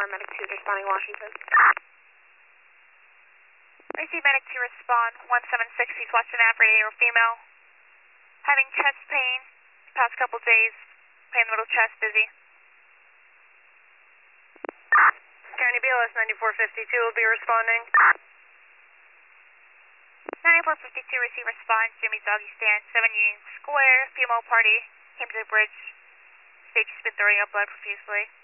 Medic 2 responding Washington. Receive Medic 2 respond 176 East Western Ave, radiator female. Having chest pain past couple days, pain in the middle chest, busy. County BLS 9452 will be responding. 9452 receive response, Jimmy's Doggy Stand, 7 Union Square, female party, came to the bridge, stage has been throwing up blood profusely.